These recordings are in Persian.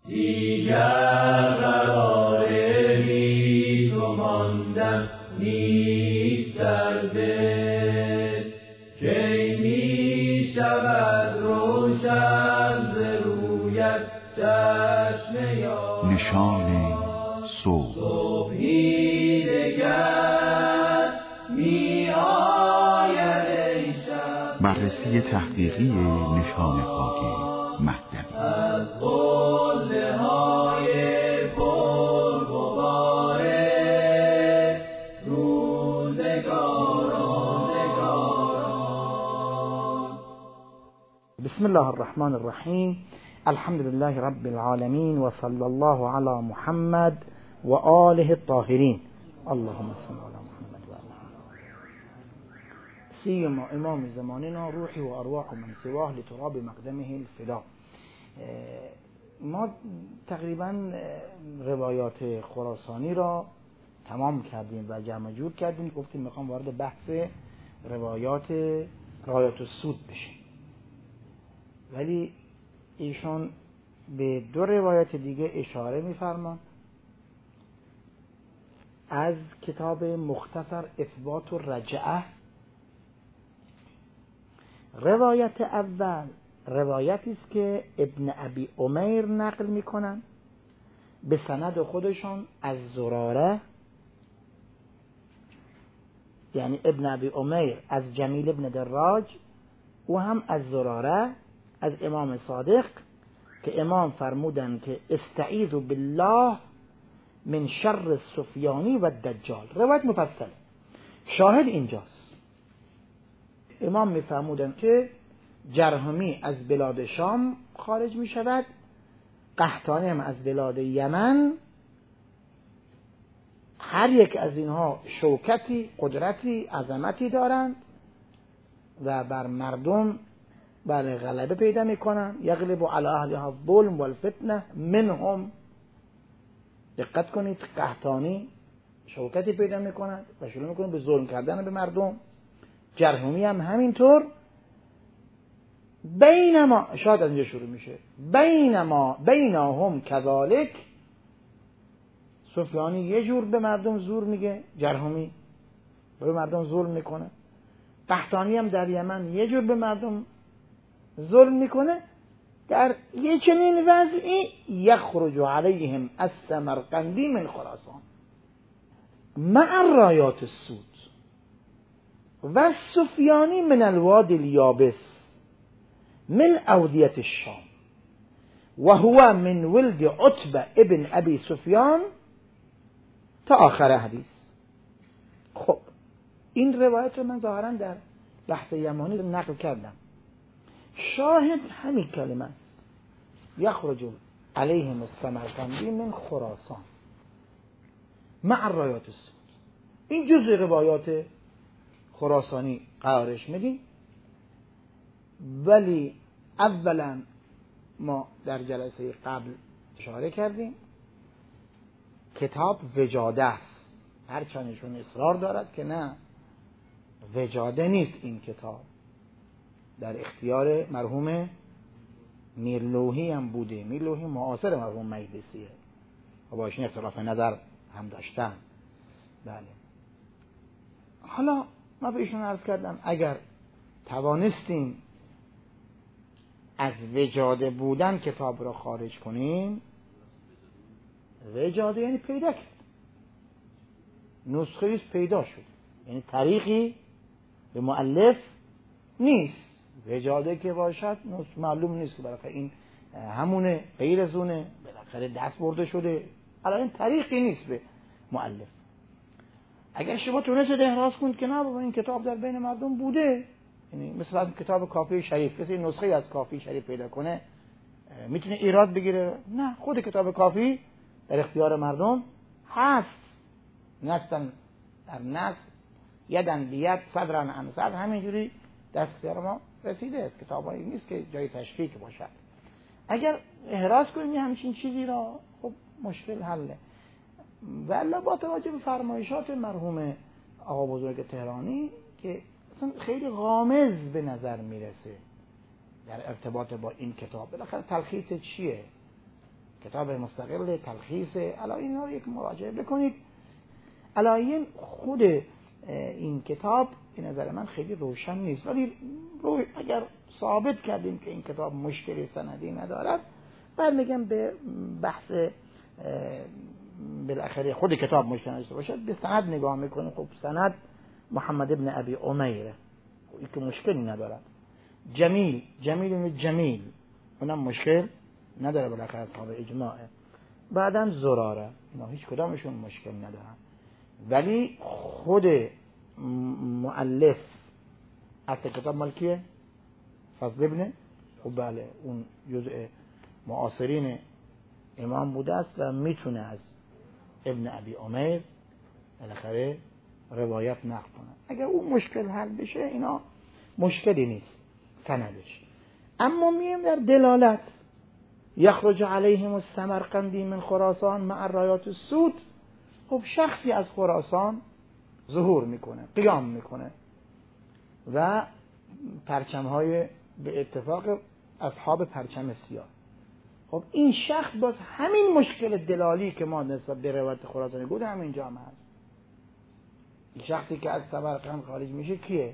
دیگر قرار بی تو ماندن نیست در دل، کی می شود روشن ز رویت چشم یار. نشان صبح. صبحی دگر می آید ای شب. بررسی تحقیقی نشان خاکی مهدوی از قله های پرغبار روزگاران. بسم الله الرحمن الرحیم. الحمد لله رب العالمین و صلی الله علی محمد و آله الطاهرین. اللهم صل علی محمد و آله. سیما امام زماننا روحی و ارواح من سواه لتراب مقدمه الفدا. ما تقریبا روایات خراسانی را تمام کردیم و جمع جور کردیم. گفتیم میخوام وارد بحث روایات السود بشیم، ولی ایشون به دو روایت دیگه اشاره میفرمان از کتاب مختصر اثبات الرجعه. روایت اول روایتی است که ابن ابی عمیر نقل میکنن به سند خودشون از زراره، یعنی ابن ابی عمیر از جمیل ابن دراج و هم از زراره از امام صادق که امام فرمودن که استعیذوا بالله من شر السفیانی و الدجال. روایت مفصله. شاهد اینجاست. امام میفرمودن که جرهمی از بلاد شام خارج می شود، قحطانی هم از بلاد یمن. هر یک از اینها شوکتی، قدرتی، عظمتی دارند و بر مردم بر غلبه پیدا می کنند. یغلب علی اهلها الظلم والفتنه منهم. دقت کنید، قحطانی شوکتی پیدا می کند و شروع می کنند به ظلم کردن به مردم. جرهمی هم همینطور. بینما شاید از اینجا شروع میشه، بینهم کذالک. سفیانی یه جور به مردم زور میگه، جرهمی به مردم ظلم میکنه. قحطانی هم در یمن یه جور به مردم ظلم میکنه. در یه چنین وضعی یخرج علیهم السمرقندی من خراسان مع الرایات السود و سفیانی من الوادی الیابس من اودیة الشام و هو من ولد عتبه ابن ابی سفیان تا آخر حدیث. خب این روایت رو من ظاهرا در بحث یمانی نقل کردم. شاهد همین کلمه است، یخرج علیهم السمرقندی من خراسان مع الرایات السود. این جزء روایات خراسانی قرارش میدیم، ولی اولا ما در جلسه قبل اشاره کردیم کتاب وجاده است. هرچندشون اصرار دارد که نه، وجاده نیست. این کتاب در اختیار مرحوم میرلوحی هم بوده. میرلوحی معاصر مرحوم مجلسیه و با ایشون اختلاف نظر هم داشتن. بله. حالا ما به ایشون عرض کردم اگر توانستیم از وجاده بودن کتاب را خارج کنیم، وجاده یعنی پیدا کرد، نسخه ایست پیدا شد، یعنی طریقی به مؤلف نیست. وجاده که باشد معلوم نیست که بالاخره این همونه، غیر از اونه، بالاخره دست برده شده، الان این طریقی نیست به مؤلف. اگر شما تونستید احراز کنید که نه بابا این کتاب در بین مردم بوده، یعنی مثل از کتاب کافی شریف، کسی نسخه از کافی شریف پیدا کنه میتونه ایراد بگیره. نه، خود کتاب کافی در اختیار مردم هست. نستن در نص، یدن بیاد، صدرن عن صدر، همینجوری دست اختیار ما رسیده است. کتابایی نیست که جای تشکیک باشد. اگر احراز کنیم همچین چیزی را، خب مشکل حله. ولی با توجه به فرمایشات مرحوم آقا بزرگ تهرانی که اصلا خیلی غامض به نظر میرسه در ارتباط با این کتاب. بالاخره تلخیص چیه؟ کتاب مستقل تلخیص علایین رو یک مراجعه بکنید. علایین خود این کتاب به نظر من خیلی روشن نیست، ولی اگر ثابت کردیم که این کتاب مشکلی سندی ندارد، بعد میگم به بحث بالاخره خود کتاب مشکل نداشته باشد به سند نگاه میکنیم. خب سند محمد ابن ابی امیره این که مشکلی ندارد. جمیل اونم مشکل نداره، بالاخره اصحاب اجماعه. بعدم زراره، اینا هیچ کدامشون مشکل ندارن. ولی خود مؤلف اصل کتاب مال کیه؟ فضل ابن، خب بله اون جزء معاصرین امام بوده است و میتونه از ابن ابی امیر بالاخره روایت نقل کنه. اگر اون مشکل حل بشه اینا مشکلی نیست سندش. اما میم در دلالت یخرج علیهم السمرقندی من خراسان مع رایات السود، خب شخصی از خراسان ظهور میکنه، قیام میکنه و پرچم‌های به اتفاق اصحاب پرچم سیاه. خب این شخص باز همین مشکل دلالی که ما نسبت به روایت خراسانی گفتیم همینجا هم هست. این شخصی که از سمرقند خارج میشه کیه؟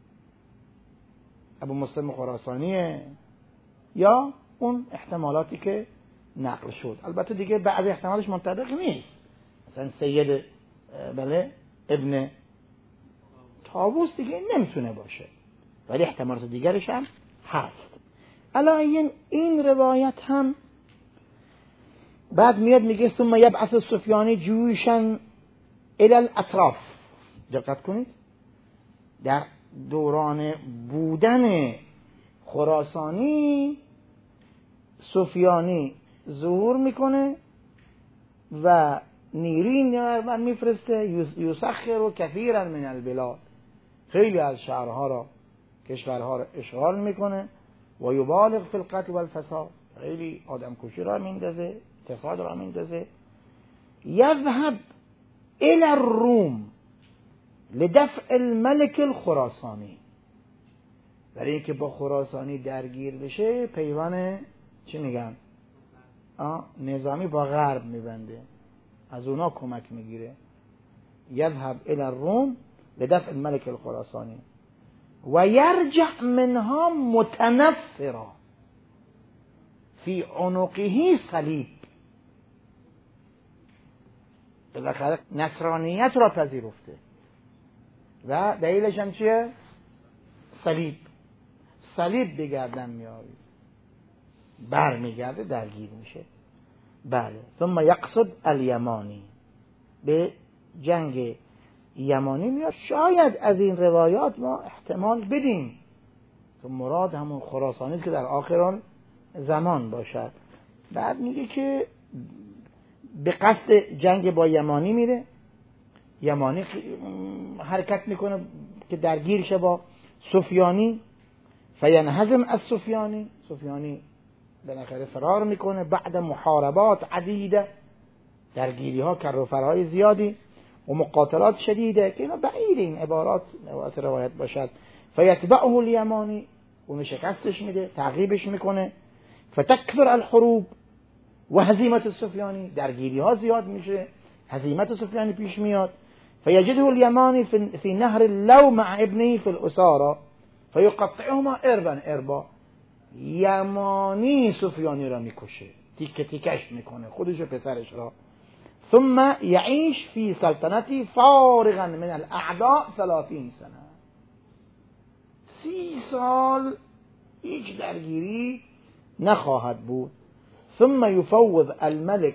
ابو مسلم خراسانیه یا اون احتمالاتی که نقل شد؟ البته دیگه بعضی احتمالش منطبق نیست، مثلا سید ابن طاووس دیگه نمیتونه باشه، ولی احتمالات دیگرش هم هست. الان این روایت هم بعد میاد میگه ثم یبعث السفیانی جوشن الى الاطراف. دقت کنید، در دوران بودن خراسانی سفیانی ظهور میکنه و نیرین من میفرسته یسخر و کثیرا من البلاد، خیلی از شهرها را کشورها را اشغال میکنه و یبالغ فی القتل والفساد، خیلی آدم کشی را میندازه، فساد را میندازه. یذهب الى الروم لدفع الملك الخراسانی، برای اینکه با خراسانی درگیر بشه پیوان چی میگن نظامی با غرب میبنده، از اونا کمک میگیره. یذهب الى الروم لدفع الملك الخراسانی و یرجع منها متنفرا فی عنقه صلیب، بالاخره نصرانیت را پذیرفته و دلیلش هم چیه؟ صلیب به گردن میآویزه، بر میگرده درگیر میشه. بله. ثم یقصد الیمانی، به جنگ یمانی میاد. شاید از این روایات ما احتمال بدیم که مراد همون خراسانی است که در آخران زمان باشد. بعد میگه که به قصد جنگ با یمانی میره، یمانی حرکت میکنه که درگیر شه با سفیانی، فینهزم از سفیانی بالاخره فرار میکنه بعد محاربات عدیده، درگیری ها کر و فرهای زیادی و مقاتلات شدیده که اینا بعید این عبارات روایت باشد. فیتبعه الیمانی، اونو شکستش میده، تعقیبش میکنه. فتکثر الحروب و هزیمت السفیانی، درگیری ها زیاد میشه، هزیمت سفیانی پیش میاد. فیجده الیمانی فی نهر اللو مع ابنه فی الاسارة فیقطعهما اربا، یمانی سفیانی را میکشه، تیکه تیکش میکنه، خودش و پسرش را. ثم یعیش فی سلطنتی فارغا من الاعداء 30 سنه، 30 سال هیچ درگیری نخواهد بود. ثم یفوض الملك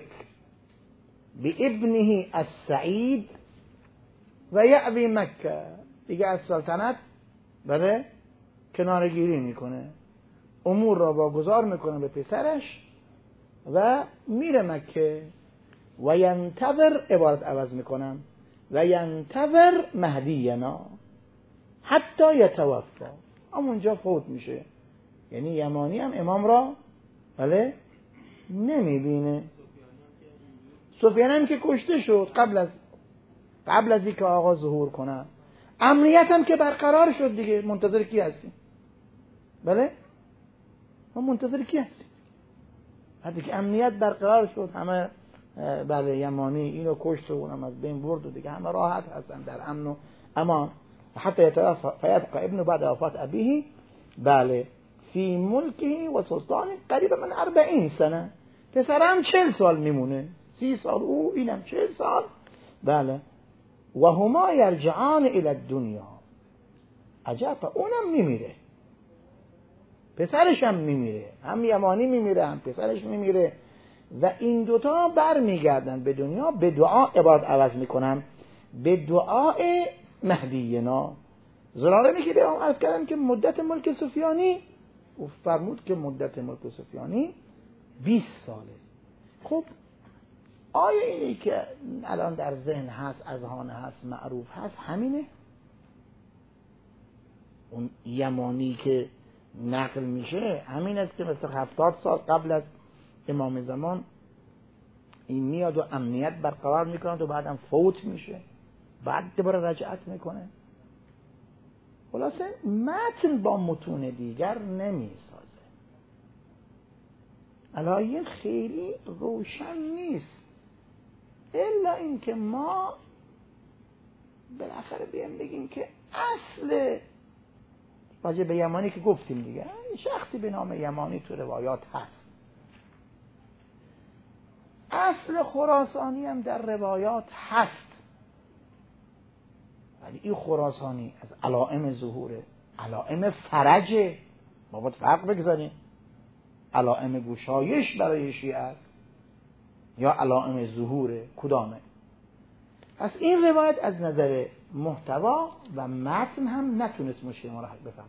بابنه السعید و یأبی مکه، دیگه از سلطنت بله کنارگیری میکنه، امور را واگذار میکنه به پسرش و میره مکه. و ینتظر، عبارت عوض میکنم، و ینتظر مهدینا حتی یتوفى، همونجا فوت میشه. یعنی یمانی هم امام را بله نمیبینه. سفیان هم که کشته شد قبل از اینکه آقا ظهور کنه. امنیت هم که برقرار شد دیگه، منتظر کی هستیم؟ بله ما منتظر کی هستیم؟ وقتی که امنیت برقرار شد، همه بله یمانی اینو کشت و اونم از بین برد و دیگه همه راحت هستن در امن و امان. حتی یبقى ابن بعد وفات ابیه بله فی ملکه و سلطان قریب من 40 سنه، پسرم 40 سال میمونه، 30 سال او، اینم 40 سال بله. و هما یرجعان الی الدنیا، عجب، اونم میمیره، پسرش هم میمیره، هم یمانی میمیره هم پسرش میمیره و این دوتا بر میگردن به دنیا، به دعا عبادت عوض میکنن، به دعای مهدینا. زراره میگه به هم عرض کردم که مدت ملک سفیانی، او فرمود که مدت ملک سفیانی 20 ساله. خب آیا اینی که الان در ذهن هست، اذهان هست، معروف هست، همینه؟ اون یمانی که نقل میشه همین است که مثل 70 سال قبل از امام زمان این میاد و امنیت برقرار میکنه و بعدم فوت میشه، بعد دوباره رجعت میکنه. خلاصه متن با متون دیگر نمیسازه. علایین خیلی روشن نیست، الا این که ما بالاخره بیام بگیم که اصل راجع به یمانی که گفتیم دیگه، شخصی به نام یمانی تو روایات هست، اصل خراسانی هم در روایات هست، ولی این خراسانی از علائم ظهوره، علائم فرجه، ما باید فرق بگذاریم، علائم گشایش برای شیعه است یا علائم ظهوره، کدامه؟ پس این روایت از نظر محتوا و متن هم نتونست مشکل ما را حل بفهم.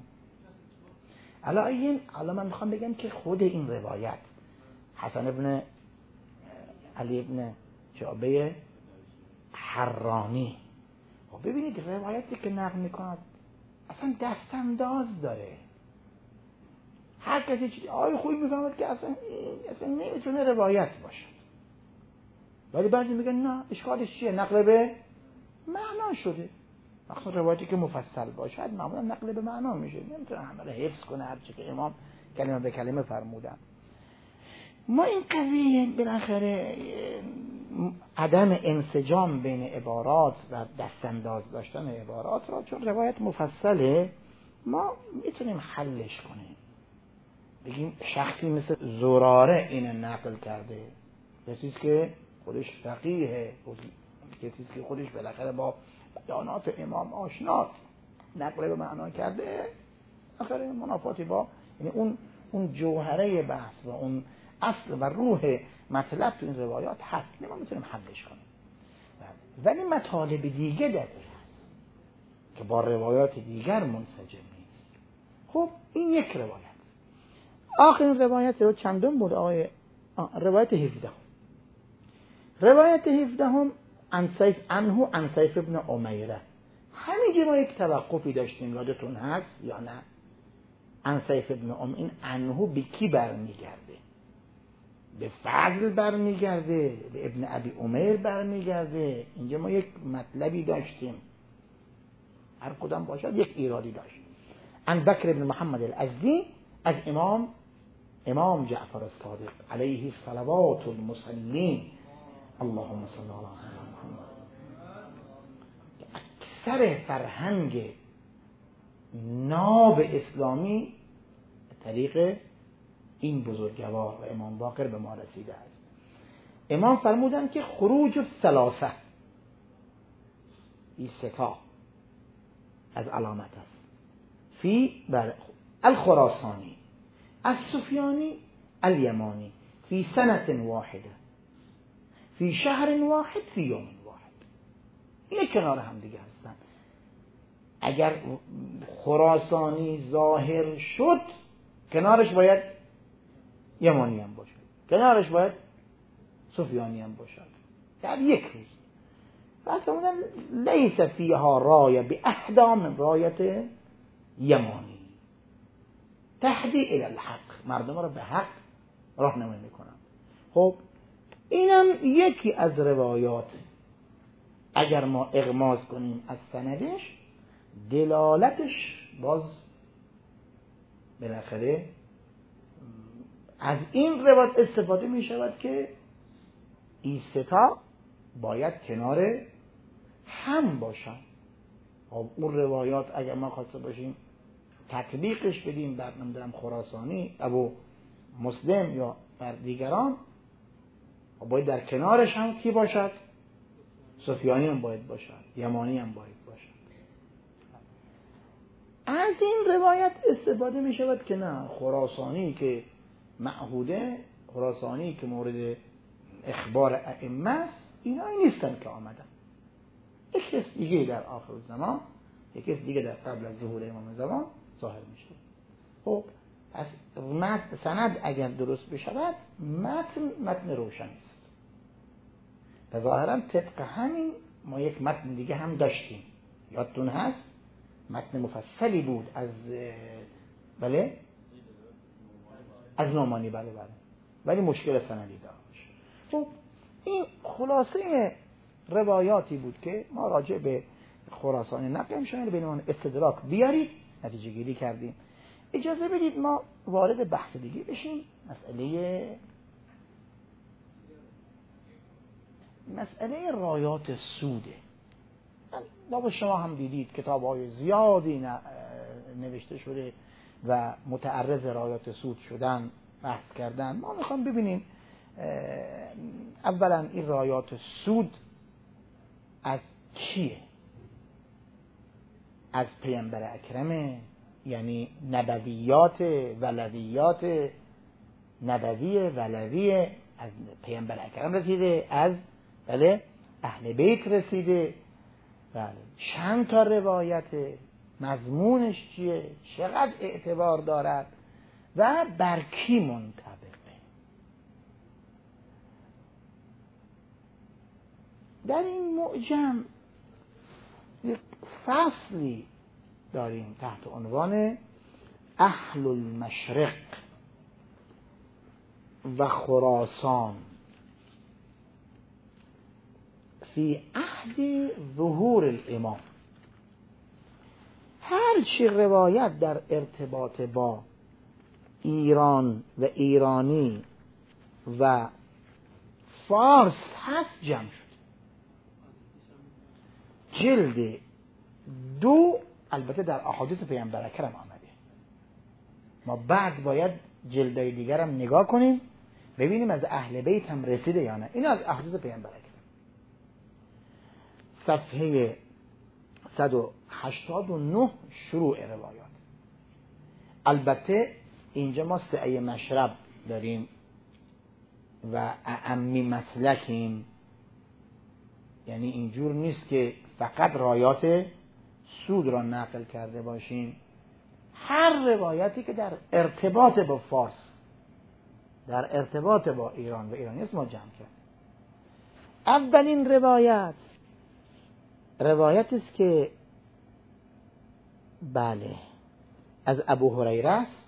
الان من میخوام بگم که خود این روایت حسن ابن علی ابن جعبه حرانی، ببینید روایتی که نقل میکند اصلا دستانداز داره، هر کسی چیزی خوبی میفهمد که اصلا نمیتونه روایت باشد، ولی بعضی میگن نه اشکالش چیه، نقل به معنا شده. مثلا روایتی که مفصل باشد معمولا نقل به معنا میشه، نمیتونه همه رو حفظ کنه هر چی که امام کلمه به کلمه فرمودن. ما این قضیه بالاخره عدم انسجام بین عبارات و دستانداز داشتن عبارات را، چون روایت مفصله، ما میتونیم حلش کنیم. بگیم شخصی مثل زراره این نقل کرده، کسی که خودش فقیه، کسی که خودش بالاخره با بیانات امام آشنا، نقل به معنا کرده، بالاخره منافاتی با یعنی اون جوهره بحث و اون اصل و روح مطلب تو این روایات هست، ما میتونیم حلش کنیم. ولی مطالب دیگه در هست که با روایات دیگر منسجم نیست. خب این یک روایت. آخرین روایت رو چندم بود آقای روایت 17. روایت 17 عن سیف ابن امیره. همینجا ما یک توقفی داشتیم، یادتون هست یا نه؟ عن سیف ابن امیره، این عنه به کی برمیگرده؟ به فضل برمیگرده، به ابن ابی امیر برمیگرده. اینجا ما یک مطلبی داشتیم، هر کدام باشد یک ایرادی داشت. عن بکر ابن محمد الازدی از امام جعفر الصادق علیه الصلوات المسلمین، اللهم صل علی محمد. اکثر فرهنگ ناب اسلامی طریق این بزرگوار و امام باقر به ما رسیده است. امام فرمودن که خروج الثلاثه، این ستا از علامت است، فی الخراسانی السفیانی الیمانی فی سنة واحده فی شهر واحد فی یوم واحد. این کنار هم دیگه هستن. اگر خراسانی ظاهر شد، کنارش باید یمانی هم باشد، کنارش باید سفیانی هم باشد، در یک روز. بعد فرمودن لیس فیها رایه به اهدا من رایت یمانی، تهدی الی الحق، مردم را به حق راهنمایی میکنن. خب اینم یکی از روایات، اگر ما اغماض کنیم از سندش، دلالتش باز بالاخره از این روایت استفاده می شود که این ستا باید کنار هم باشن. اون روایات اگر ما خواسته باشیم تطبیقش بدیم بر نمیدونم خراسانی ابو مسلم یا بر دیگران، باید در کنارش هم کی باشد؟ سفیانی هم باید باشد، یمانی هم باید باشد. از این روایت استفاده می شود که نه، خراسانی که معهوده، خراسانی که مورد اخبار ائمه است، اینایی نیستن که آمدن. یک کس دیگه در آخر زمان، یک کس دیگه در قبل از ظهور امام زمان ظاهر می شود. خب پس سند اگر درست بشود متن روشن است. و ظاهرا طبق همین ما یک متن دیگه هم داشتیم، یادتون هست؟ متن مفصلی بود از از نعمانی، بله ولی مشکل سندی داشت. خب این خلاصه روایاتی بود که ما راجع به خراسانی نقل شامل بین استدراک بیارید نتیجه گیری کردیم. اجازه بدید ما وارد بحث دیگه بشیم. مسئله رایات سوده. با شما هم دیدید کتاب‌های زیادی نوشته شده و متعرض رایات سود شدن، بحث کردن. ما میخوام ببینیم اولا این رایات سود از کیه؟ از پیامبر اکرمه، یعنی نبویات ولویات، نبوی ولویه، از پیامبر اکرم رسیده، از اهل بیت رسیده. بله چند تا روایت، مضمونش چیه، چقدر اعتبار دارد و بر کی منطبقه. در این معجم یک فصلی داریم تحت عنوان اهل المشرق و خراسان فی عهد ظهور الامام. هر چی روایت در ارتباط با ایران و ایرانی و فارس هست جمع شد. جلد 2 البته در احادیث پیامبر اکرم آمده. ما بعد باید جلدهای دیگر هم نگاه کنیم ببینیم از اهل بیت هم رسیده یا نه. اینا از احادیث پیامبر اکرم. صفحه 189 شروع روایات. البته اینجا ما سعی مشرب داریم و اعمی مسلکیم، یعنی اینجور نیست که فقط رایات سود را نقل کرده باشیم. هر روایتی که در ارتباط با فارس، در ارتباط با ایران و ایرانیست ما جمع کرد. اولین روایت است که بله از ابو هریره است،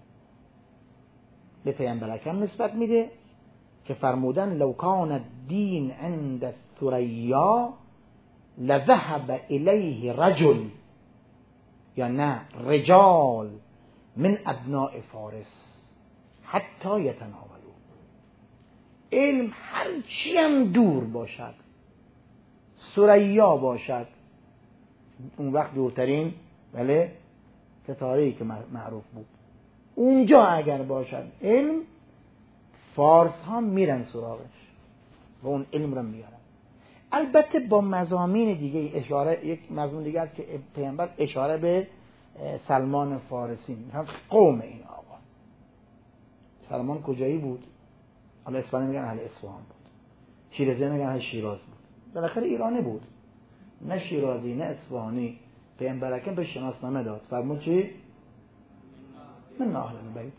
به پیامبر اکرم نسبت میده که فرمودن لو کان الدین عند الثریا لذهب الیه رجل، یا نه رجال من ابناء فارس حتی یتناولو. علم هرچی هم دور باشد، ثریا باشد، اون وقت دورترین ستاره‌ای که معروف بود، اونجا اگر باشد علم، فارس ها میرن سراغش و اون علم رو میارن. البته با مضامین دیگه اشاره، یک مضمون دیگه است که پیامبر اشاره به سلمان فارسی میگن، قوم این آقا. سلمان کجایی بود؟ حالا اصفهانی میگن اهل اصفهان بود، شیرازی میگن اهل شیراز بود، بالاخره ایرانی بود، نه شیرازی نه اصفهانی. پیامبر اکرم به شناسنامه داد، فرمود چی؟ من اهل بیت.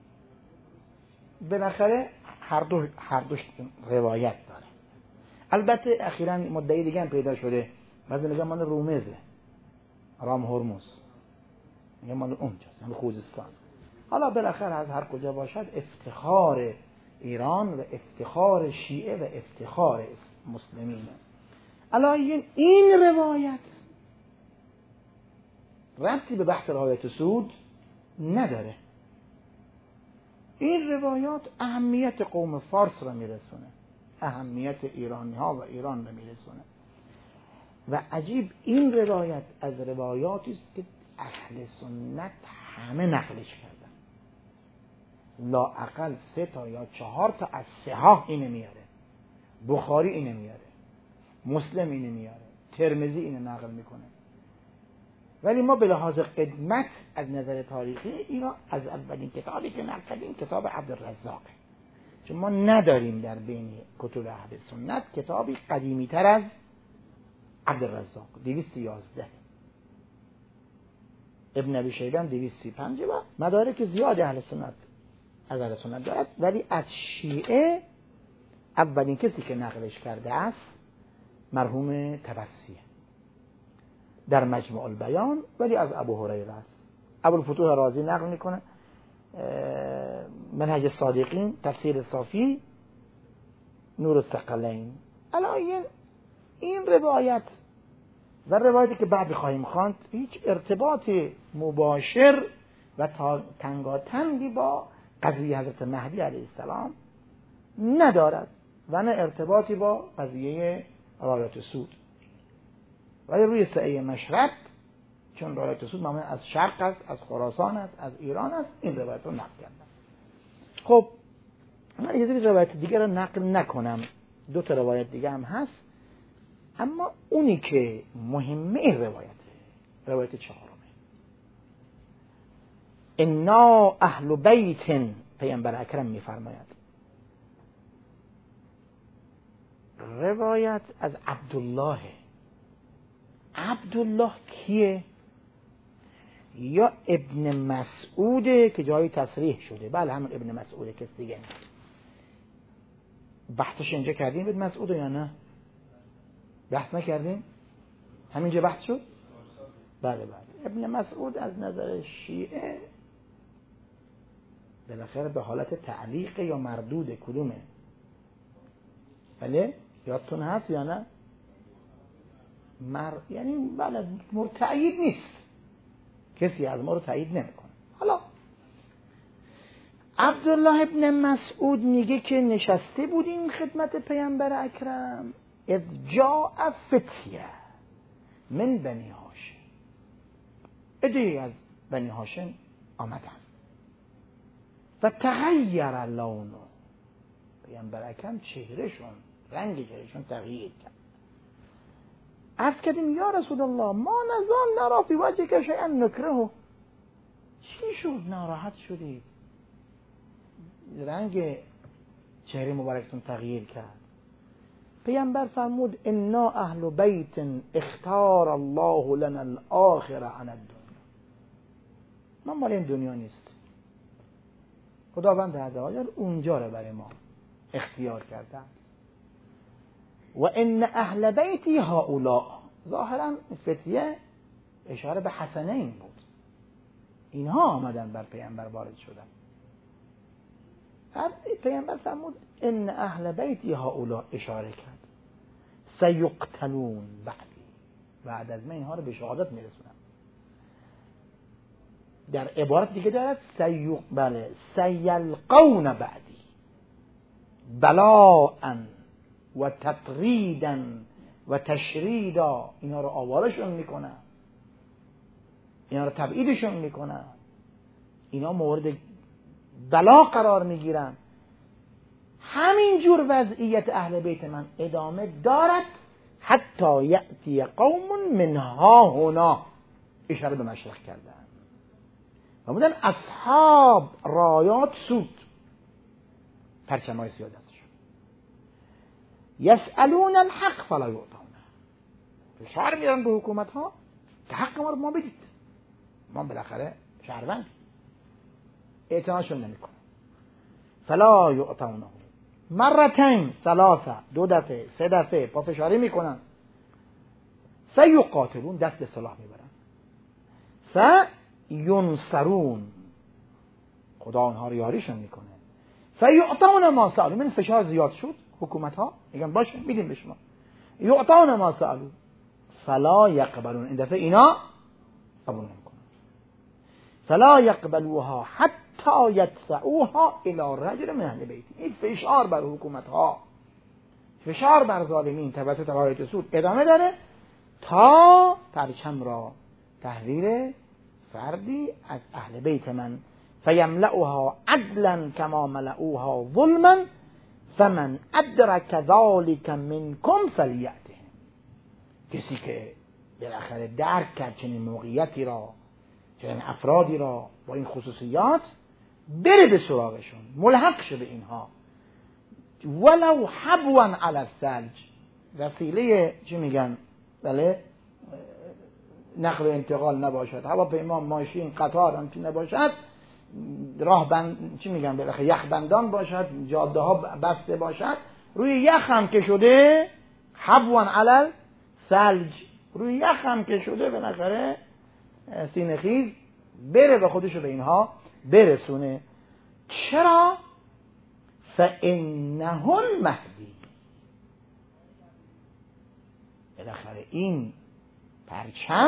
بالاخره هر دوش روایت داره. البته اخیراً مدعی دیگه هم پیدا شده، بعضی میگن مال رومزه، رام هرمز، میگن مال اونجاست، مال خوزستان. حالا بالاخره از هر کجا باشد افتخار ایران و افتخار شیعه و افتخار مسلمین. الان این روایت ربطی به بحث رایات سود نداره. این روایات اهمیت قوم فارس را میرسونه، اهمیت ایرانی ها و ایران را میرسونه. و عجیب این روایت از روایاتی است که اهل سنت همه نقلش کردن، لااقل 3 تا یا 4 تا از صحاح اینه میاره، بخاری اینه میاره، مسلم اینه میاره، ترمذی اینه نقل میکنه. ولی ما به لحاظ قدمت از نظر تاریخی اینا از اولین کتابی که نقل کردیم کتاب عبدالرزاق، چون ما نداریم در بین کتب اهل سنت کتابی قدیمی تر از عبدالرزاق. 211 ابن ابی شیبه 235 و مدارک زیاد اهل سنت از اهل سنت دارد. ولی از شیعه اولین کسی که نقلش کرده است مرحوم طبرسیه در مجموع البیان، ولی از ابو هریره است. ابوالفتوح رازی نقل میکنه منهج الصادقین، تفسیر صافی، نور الثقلین. الان این روایت و روایتی که بعد خواهیم خواند هیچ ارتباط مباشر و تنگاتنگی با قضیه حضرت مهدی علیه السلام ندارد و نه ارتباطی با قضیه رایات سود. ولی روی سعی مشرب، چون رایات سود معمولا از شرق است، از خراسان است، از ایران است، این روایت رو نقل کردن. خب من یه روایت دیگه رو نقل نکنم، 2 تا روایت دیگه هم هست، اما اونی که مهمه این روایت 4. انا اهل بیت، پیامبر اکرم میفرماید، روایت از عبدالله. عبدالله کیه؟ یا ابن مسعوده که جایی تصریح شده، بله همون ابن مسعوده، کس دیگه نیست. بحثش اینجا کردیم ابن مسعود یا نه؟ بحث نکردیم؟ همینجا بحث شد؟ بله. ابن مسعود از نظر شیعه بالاخره به حالت تعلیق یا مردود کدومه؟ بله؟ یادتون هست یا نه؟ یعنی بله مرتعید نیست، کسی از ما رو تایید نمیکنه. حالا عبدالله ابن مسعود میگه که نشسته بودیم خدمت پیامبر اکرم اذ جاء فتیه من بنی هاشم، عده‌ای از بنی هاشم آمدن و تغییر لونه، پیامبر اکرم چهرهشون، رنگ چهرهشون تغییر کرد. عرض کردیم یا رسول الله ما نزال نرا فی وجهک شیئا نکرهه، چی شد ناراحت شدید؟ رنگ چهره مبارکتون تغییر کرد. پیامبر فرمود انا اهل بیت اختار الله لنا الاخره عن الدنیا، ما مال این دنیا نیست، خداوند عزوجل اونجا رو برای ما اختیار کرده است. و ان اهل بیتی هؤلاء، ظاهرا فتیه اشاره به حسنین بود، اینها آمدن بر پیامبر وارد شدن. پیامبر فرمود ان اهل بیتی هؤلاء، اشاره کرد سیقتلون بعدی، بعد از من اینها رو به شهادت میرسونم. در عبارت دیگه دارد سیلقون بعدی بلاء و تطریدا و تشریدا، اینا رو آوارشون میکنن، اینا رو تبعیدشون میکنن، اینا مورد بلا قرار میگیرن. همین جور وضعیت اهل بیت من ادامه دارد حتی یأتی قوم منها هنا، اشاره به مشرق کردن و بودن اصحاب رایات سود، پرچمای سیاه دستشون، یسألون الحق فلا یعطونه، فشار میارن به حکومت ها که حق ما رو ما بدید، ما بالاخره شهروند، اعتناشون نمیکنه. فلا یعطونه مرتين ثلاثه، 2 دفعه 3 دفعه پافشاری میکنن. فیقاتلون، دست به سلاح میبرن. فینصرون، خدا اونها رو یاریشون میکنه. فیعطون ما سألوا، من فشار زیاد شد، حکومت ها میگن باشه میدیم به شما. یعطون ما سألوا فلا یقبلون، این دفعه اینا قبول نمیکنن. فلا یقبلوها حتی حتی یدفعوها الی رجل من اهل بیت. این فشار بر حکومت ها، فشار بر ظالمین توسط هایت سود ادامه داره تا پرچم را تحویل فردی از اهل بیت من فیملؤها عدلا کما ملؤوها ظلما فمن ادرک ذلک منکم فلیأته. کسی که بالاخره درک کرد چنین موقعیتی را، چنین افرادی را با این خصوصیات، بره به سراغشون، ملحق شه به اینها، ولو حبوا علی الثلج، وسیله چی میگن، بله، نقل و انتقال نباشد، هواپیما، ماشین، قطار هم که نباشد، راه بند چی میگن، بالاخره یخ بندان باشد، جاده ها بسته باشد، روی یخ هم که شده، حبوا علی الثلج، روی یخ هم که شده، بالاخره سینه خیز بره و خودشو به اینها برسونه. چرا؟ فإنه المهدی. بالاخره این پرچم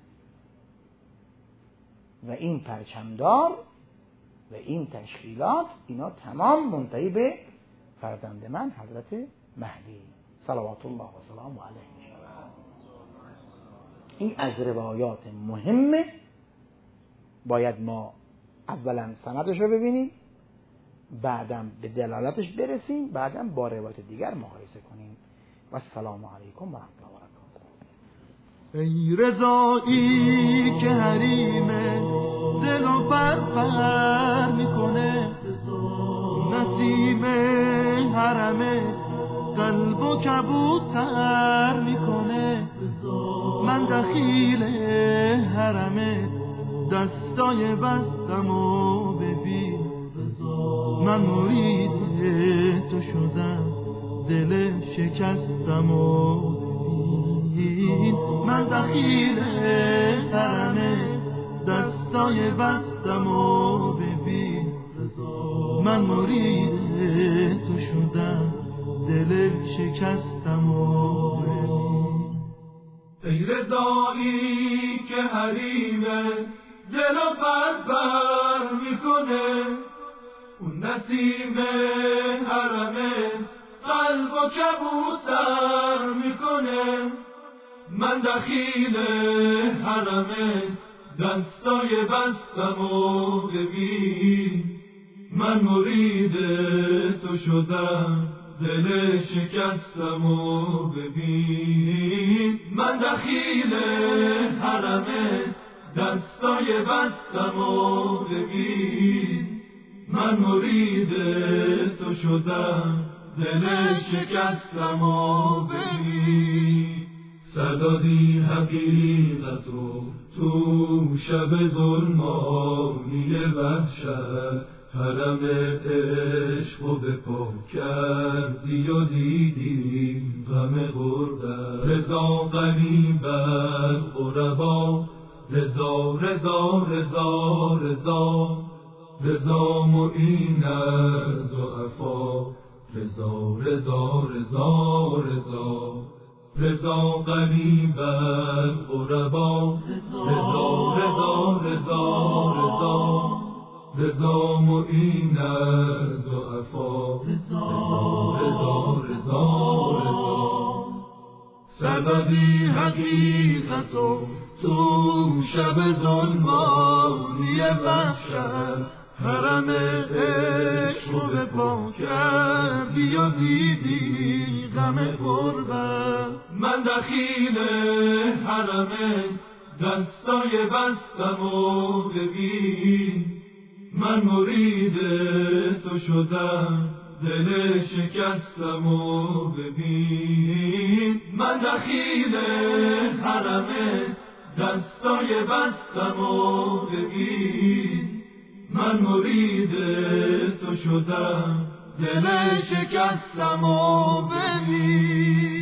و این پرچمدار و این تشکیلات، اینا تمام منتهی به فرزند من حضرت مهدی صلوات الله و سلام علیه. این از روایات مهمه، باید ما اولا سندش رو ببینیم، بعدم به دلالتش برسیم، بعدم با روایت دیگر مقایسه کنیم. و السلام علیکم و رحمت الله و برکاته. ای رضایی که حریم دل و بر میکنه، نسیم حرم قلب و کبوتر میکنه، من دخیل حرم دستای بستم و ببین، من مرید تو شدم دل شکستم و ببین، من دخیل حرم دستای بستم و ببین، من مرید تو شدم دل شکستم و ببین. ای رضایی که حریمه دل و بر میکنه، اون نسیم حرمه قلب و کبوتر میکنه، من دخیل حرمه دستای بستم و ببین، من مرید تو شدم دل شکستم و ببین، من دخیل حرمه دستای بستم و ببین، من مرید تو شدم دل شکستم و ببین. سردادی حقیقتو تو شب ظلمانی وحشت، حرم عشق و به پا کردی و دیدی غم غربت، رضا غریبت غربا، رضا رضا رضا رضا، رضا معین از ضعفا، رضا رضا رضا رضا، رضا غریبت غربا، رضا رضا رضا رضا، رضا معین از ضعفا، رضا رضا رضا رضا. سببی حقیقتو تو شب ظلمانی وحشت، حرم عشق به پا کردی و دیدی غم غربت، من دخیل حرم دستای بستم و ببین، من مرید تو شدم دل شکستم و ببین، من دخیل حرم دستای بستم و ببین، من مرید تو شدم دل شکستم و ببین.